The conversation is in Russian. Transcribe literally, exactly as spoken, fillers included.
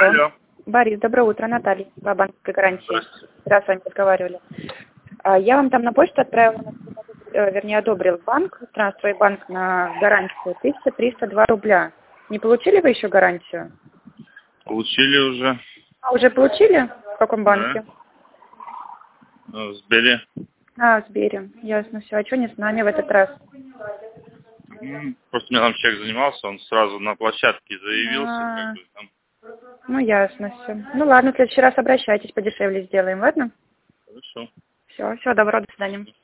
Алло. Борис, доброе утро. Наталья, по банковской гарантии. Здравствуйте. Раз с вами разговаривали. А, Я вам там на почту отправила, э, вернее, одобрил банк, Трансстройбанк на гарантию тысяча триста два рубля. Не получили вы еще гарантию? Получили уже. А, уже получили? В каком банке? Да. В Сбере. А, в Сбере. Ясно, все. А что не с нами в этот раз? М, Просто у меня там человек занимался, он сразу на площадке заявился, А, как бы там. Ну, ясно все. Ну, ладно, в следующий раз обращайтесь, подешевле сделаем, ладно? Хорошо. Все, всего доброго, до свидания.